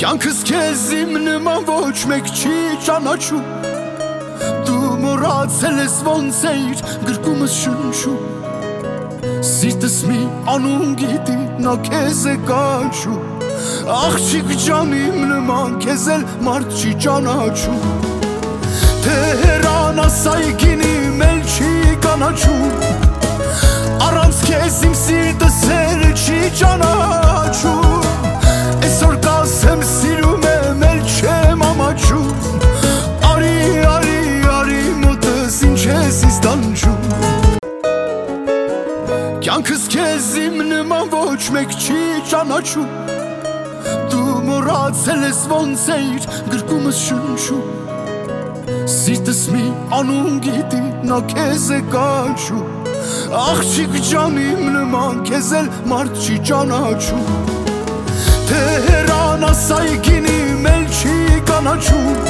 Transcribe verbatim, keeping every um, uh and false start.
Կյանքս քեզ իմ նման ոչ մեկ չի ճանաչում, Դու մոռացել ես ոնց էիր գրկումս շնչում, Սիրտս մի անուն գիտի, նա քեզ է կանչում, Աղջիկ ջան իմ նման քեզ էլ մարդ չի ճանաչում, Թե հեռանաս այգին իմ էլ չի կանաչում, Առանց քեզ իմ սիրտս էլ չի ճանաչում, Այսօր կասեմ սիրում եմ էլ չեմ ամաչում, Արի, արի, արի մոտս ինչ ես ինձ տանջում, Կյանքս քեզ իմ նման ոչ մեկ չի ճանաչում, Դու մոռացել ես ոնց էիր գրկումս շնչում, Սիրտս մի անուն գիտի, նա քեզ է կանչում, Աղջիկ ջան իմ նման քեզ էլ մարդ չի ճանաչում, Թե հեռանաս այգին իմ էլ չի կանաչում,